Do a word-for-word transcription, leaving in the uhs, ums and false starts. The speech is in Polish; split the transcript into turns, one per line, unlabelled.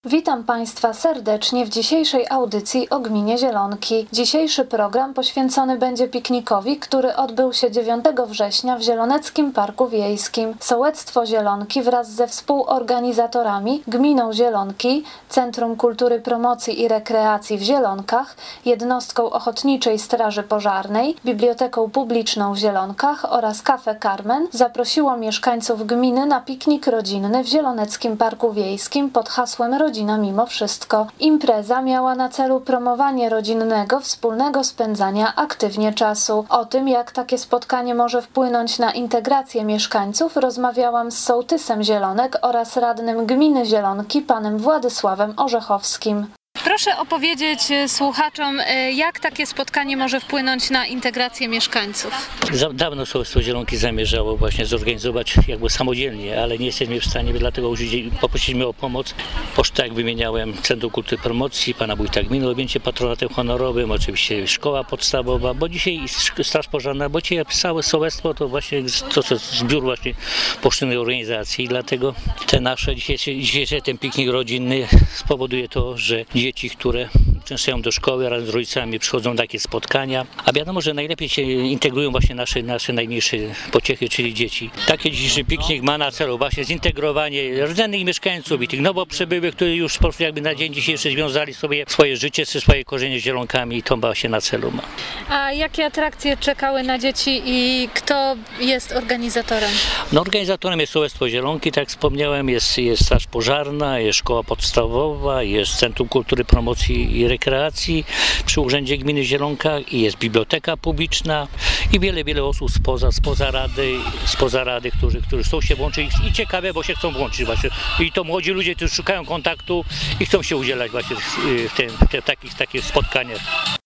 Witam Państwa serdecznie w dzisiejszej audycji o gminie Zielonki. Dzisiejszy program poświęcony będzie piknikowi, który odbył się dziewiątego września w Zieloneckim Parku Wiejskim. Sołectwo Zielonki wraz ze współorganizatorami Gminą Zielonki, Centrum Kultury, Promocji i Rekreacji w Zielonkach, Jednostką Ochotniczej Straży Pożarnej, Biblioteką Publiczną w Zielonkach oraz Cafe Carmen zaprosiło mieszkańców gminy na piknik rodzinny w Zieloneckim Parku Wiejskim pod hasłem Rodzina mimo wszystko. Impreza miała na celu promowanie rodzinnego, wspólnego spędzania aktywnie czasu. O tym, jak takie spotkanie może wpłynąć na integrację mieszkańców, rozmawiałam z sołtysem Zielonek oraz radnym gminy Zielonki, panem Władysławem Orzechowskim. Proszę opowiedzieć słuchaczom, jak takie spotkanie może wpłynąć na integrację mieszkańców.
Dawno Sołectwo Zielonki zamierzało właśnie zorganizować jakby samodzielnie, ale nie jesteśmy w stanie, dlatego poprosiliśmy o pomoc. Poczta, jak wymieniałem, Centrum Kultury Promocji, pana wójta gminy, objęcie patronatem honorowym, oczywiście szkoła podstawowa, bo dzisiaj Straż Pożarna, bo dzisiaj całe sołectwo to właśnie to, to zbiór właśnie poszczególnych organizacji i dlatego te nasze dzisiejszy, dzisiejszy ten piknik rodzinny spowoduje to, że dzieci, które uczęszczają do szkoły, razem z rodzicami przychodzą na takie spotkania, a wiadomo, że najlepiej się integrują właśnie nasze, nasze najmniejsze pociechy, czyli dzieci. Taki dzisiejszy piknik ma na celu właśnie zintegrowanie rdzennych mieszkańców i tych nowo przybyłych, którzy już po prostu jakby na dzień dzisiejszy związali sobie swoje życie, czy swoje korzenie z Zielonkami i to właśnie na celu ma.
A jakie atrakcje czekały na dzieci i kto jest organizatorem?
No, organizatorem jest Sołectwo Zielonki, tak jak wspomniałem, jest, jest Straż Pożarna, jest szkoła podstawowa, jest Centrum Kultury, Promocji i Rekreacji przy Urzędzie Gminy Zielonka i jest Biblioteka Publiczna i wiele, wiele osób spoza, spoza rady, spoza rady, którzy, którzy chcą się włączyć i ciekawe, bo się chcą włączyć właśnie. I to młodzi ludzie, którzy szukają kontaktu i chcą się udzielać właśnie w, tym, w, tych, w takich, takich spotkaniach.